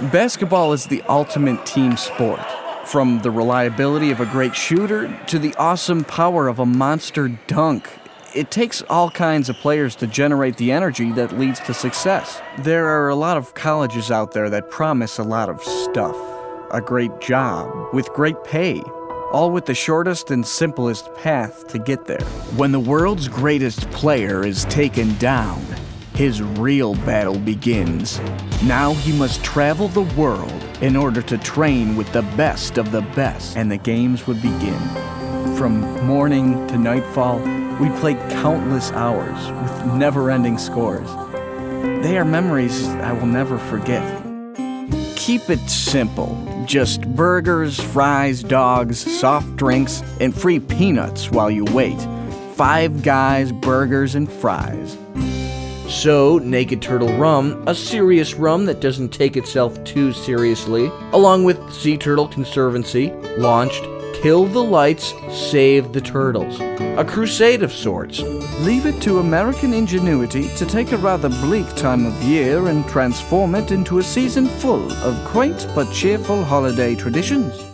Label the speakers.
Speaker 1: Basketball is the ultimate team sport. From the reliability of a great shooter to the awesome power of a monster dunk, it takes all kinds of players to generate the energy that leads to success. There are a lot of colleges out there that promise a lot of stuff. A great job, with great pay, all with the shortest and simplest path to get there. When the world's greatest player is taken down, his real battle begins. Now he must travel the world in order to train with the best of the best, and the games would begin. From morning to nightfall, we played countless hours with never-ending scores. They are memories I will never forget. Keep it simple. Just burgers, fries, dogs, soft drinks, and free peanuts while you wait. 5 Guys, burgers, and fries. So, Naked Turtle Rum, a serious rum that doesn't take itself too seriously, along with Sea Turtle Conservancy, launched Kill the Lights, Save the Turtles, a crusade of sorts. Leave it to American ingenuity to take a rather bleak time of year and transform it into a season full of quaint but cheerful holiday traditions.